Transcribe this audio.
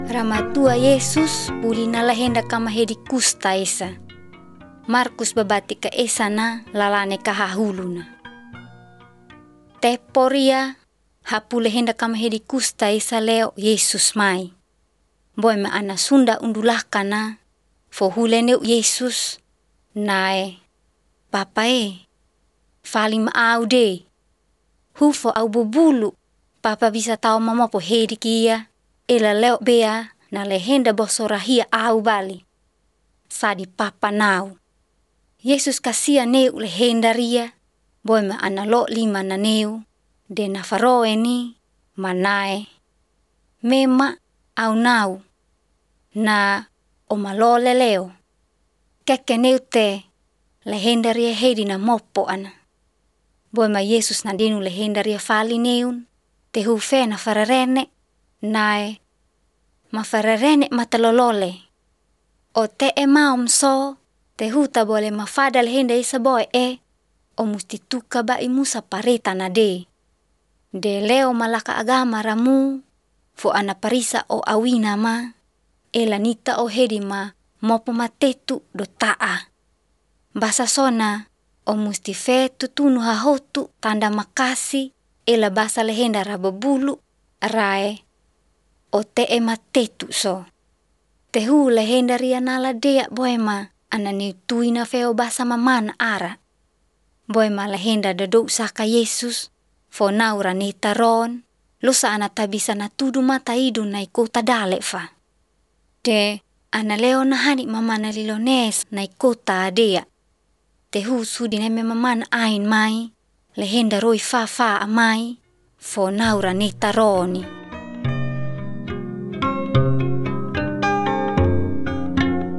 Ramatua Yesus pulina lahenda kama hedi kusta esa. Markus babati ka esa na lalane kahahuluna. Teporia hapule henda kama hedi kusta esa leo Yesus mai. Boy ma ana sunda undulahkana fo hulene Yesus nae. Papa falim aude. Hufo au bubulu. Papa bisa tahu mama po hedi kia. Ela leo bea na lehenda bosorahia au bali. Sadi papa nau. Yesus kasia neu lehenda ria. Boy ma ana lo lima na neu. De na faroe ni manae. Mema au nau. Na omalole leo. Keke neu te. Lehenda ria hedi na mopo ana. Boy ma Yesus na denu lehenda ria fali neun. Te hufe na fararene. Nae. Ma fararene matalolole. O te maum so. Te huta bole mafada lehenda isa boy o musti tuka ba imusa pareta na de. De leo malaka agama ramu. Fo ana parisa o awina ma. Ela nita o hedi ma. Mopo matetu do taa. Basa sona. O musti fe tutunu hahotu. Tanda makasi. Ela basa lehenda rababulu. Rae. O te matetu so. Te hu lehenda ria nala dea boy ma. Ana ni tuina feo basa mamana ara. Boy ma lehenda dodok saka Yesus. Fo naura nita ron. Lusa ana tabisa na tudu mata idu na ikota dale fa. De ana leo na hani mamana lilones na ikota adea. Te hu sudi neme mamana ain mai. Lehenda roi fa amai. Fo naura nita roni.